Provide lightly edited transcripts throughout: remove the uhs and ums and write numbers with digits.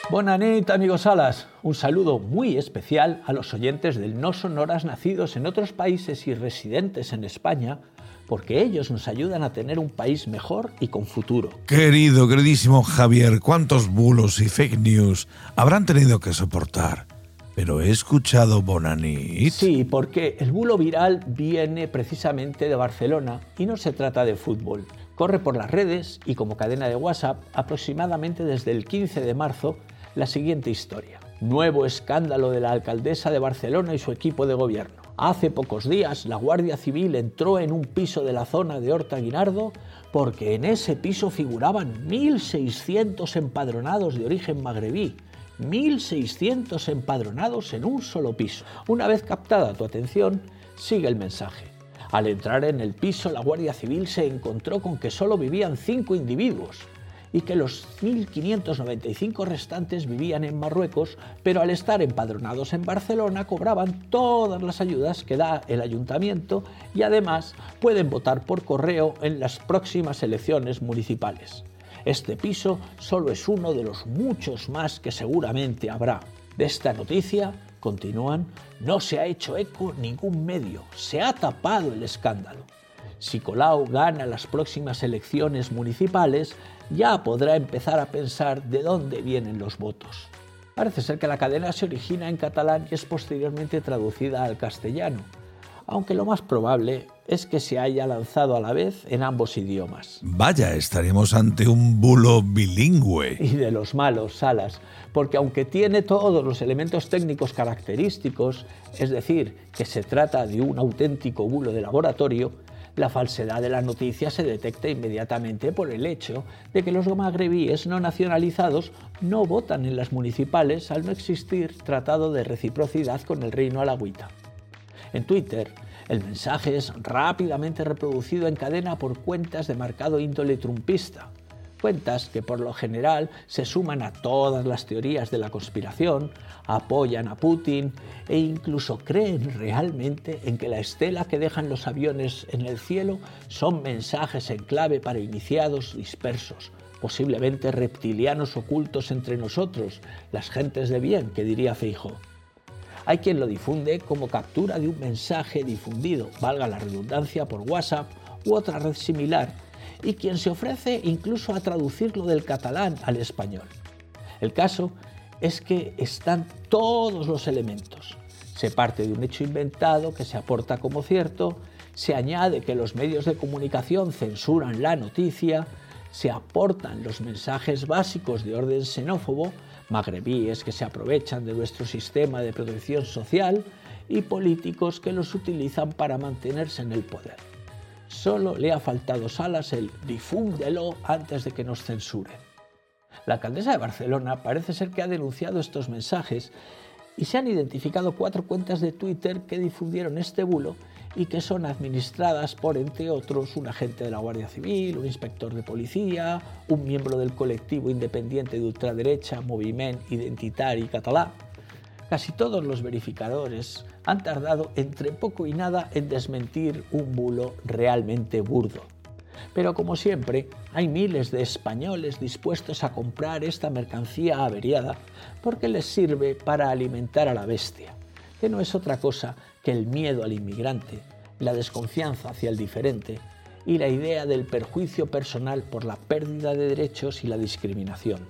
Bona nit, amigos Salas. Un saludo muy especial a los oyentes del No Sonoras nacidos en otros países y residentes en España, porque ellos nos ayudan a tener un país mejor y con futuro. Queridísimo Javier, ¿cuántos bulos y fake news habrán tenido que soportar? Pero he escuchado Bona nit. Sí, porque el bulo viral viene precisamente de Barcelona y no se trata de fútbol. Corre por las redes y como cadena de WhatsApp aproximadamente desde el 15 de marzo la siguiente historia. Nuevo escándalo de la alcaldesa de Barcelona y su equipo de gobierno. Hace pocos días la Guardia Civil entró en un piso de la zona de Horta Guinardo porque en ese piso figuraban 1.600 empadronados de origen magrebí. 1.600 empadronados en un solo piso. Una vez captada tu atención, sigue el mensaje. Al entrar en el piso, la Guardia Civil se encontró con que solo vivían 5 individuos y que los 1.595 restantes vivían en Marruecos, pero al estar empadronados en Barcelona cobraban todas las ayudas que da el ayuntamiento y además pueden votar por correo en las próximas elecciones municipales. Este piso solo es uno de los muchos más que seguramente habrá. De esta noticia, continúan, no se ha hecho eco ningún medio, se ha tapado el escándalo. Si Colau gana las próximas elecciones municipales, ya podrá empezar a pensar de dónde vienen los votos. Parece ser que la cadena se origina en catalán y es posteriormente traducida al castellano, aunque lo más probable es que se haya lanzado a la vez en ambos idiomas. Vaya, estaremos ante un bulo bilingüe. Y de los malos, Salas, porque aunque tiene todos los elementos técnicos característicos, es decir, que se trata de un auténtico bulo de laboratorio, la falsedad de la noticia se detecta inmediatamente por el hecho de que los magrebíes no nacionalizados no votan en las municipales al no existir tratado de reciprocidad con el Reino Alawita. En Twitter, el mensaje es rápidamente reproducido en cadena por cuentas de marcado índole trumpista, cuentas que por lo general se suman a todas las teorías de la conspiración, apoyan a Putin e incluso creen realmente en que la estela que dejan los aviones en el cielo son mensajes en clave para iniciados dispersos, posiblemente reptilianos ocultos entre nosotros, las gentes de bien, que diría Feijóo. Hay quien lo difunde como captura de un mensaje difundido, valga la redundancia, por WhatsApp u otra red similar, y quien se ofrece incluso a traducirlo del catalán al español. El caso es que están todos los elementos. Se parte de un hecho inventado que se aporta como cierto, se añade que los medios de comunicación censuran la noticia, se aportan los mensajes básicos de orden xenófobo, magrebíes que se aprovechan de nuestro sistema de protección social y políticos que los utilizan para mantenerse en el poder. Solo le ha faltado Salas el difúndelo antes de que nos censuren. La alcaldesa de Barcelona parece ser que ha denunciado estos mensajes y se han identificado 4 cuentas de Twitter que difundieron este bulo y que son administradas por, entre otros, un agente de la Guardia Civil, un inspector de policía, un miembro del colectivo independiente de ultraderecha Moviment Identitari Català. Casi todos los verificadores han tardado entre poco y nada en desmentir un bulo realmente burdo. Pero como siempre, hay miles de españoles dispuestos a comprar esta mercancía averiada porque les sirve para alimentar a la bestia, que no es otra cosa que el miedo al inmigrante, la desconfianza hacia el diferente y la idea del perjuicio personal por la pérdida de derechos y la discriminación.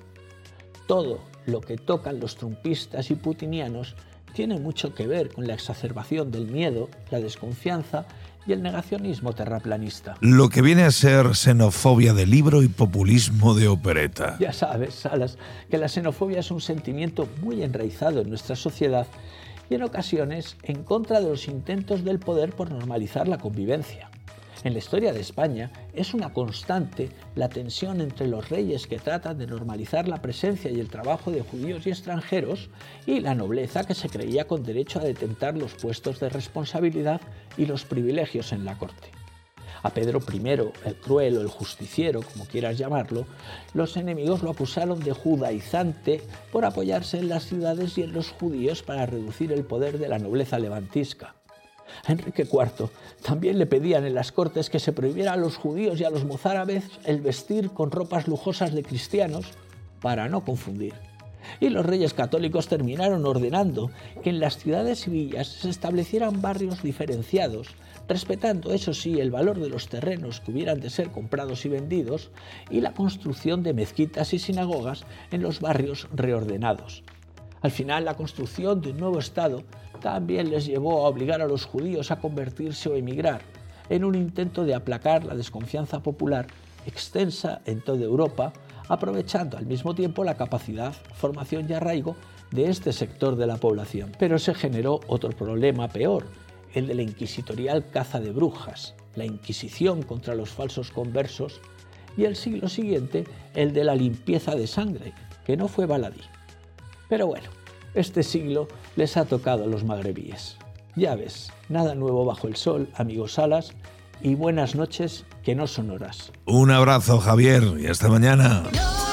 Todo lo que tocan los trumpistas y putinianos tiene mucho que ver con la exacerbación del miedo, la desconfianza y el negacionismo terraplanista. Lo que viene a ser xenofobia de libro y populismo de opereta. Ya sabes, Salas, que la xenofobia es un sentimiento muy enraizado en nuestra sociedad y en ocasiones en contra de los intentos del poder por normalizar la convivencia. En la historia de España es una constante la tensión entre los reyes que tratan de normalizar la presencia y el trabajo de judíos y extranjeros y la nobleza que se creía con derecho a detentar los puestos de responsabilidad y los privilegios en la corte. A Pedro I, el cruel o el justiciero, como quieras llamarlo, los enemigos lo acusaron de judaizante por apoyarse en las ciudades y en los judíos para reducir el poder de la nobleza levantisca. A Enrique IV también le pedían en las cortes que se prohibiera a los judíos y a los mozárabes el vestir con ropas lujosas de cristianos para no confundir. Y los reyes católicos terminaron ordenando que en las ciudades y villas se establecieran barrios diferenciados, respetando, eso sí, el valor de los terrenos que hubieran de ser comprados y vendidos, y la construcción de mezquitas y sinagogas en los barrios reordenados. Al final, la construcción de un nuevo Estado también les llevó a obligar a los judíos a convertirse o emigrar, en un intento de aplacar la desconfianza popular extensa en toda Europa, aprovechando al mismo tiempo la capacidad, formación y arraigo de este sector de la población. Pero se generó otro problema peor, el de la inquisitorial caza de brujas, la Inquisición contra los falsos conversos, y el siglo siguiente el de la limpieza de sangre, que no fue baladí. Pero bueno, este siglo les ha tocado a los magrebíes. Ya ves, nada nuevo bajo el sol, amigos Salas, y buenas noches que no son horas. Un abrazo, Javier, y hasta mañana.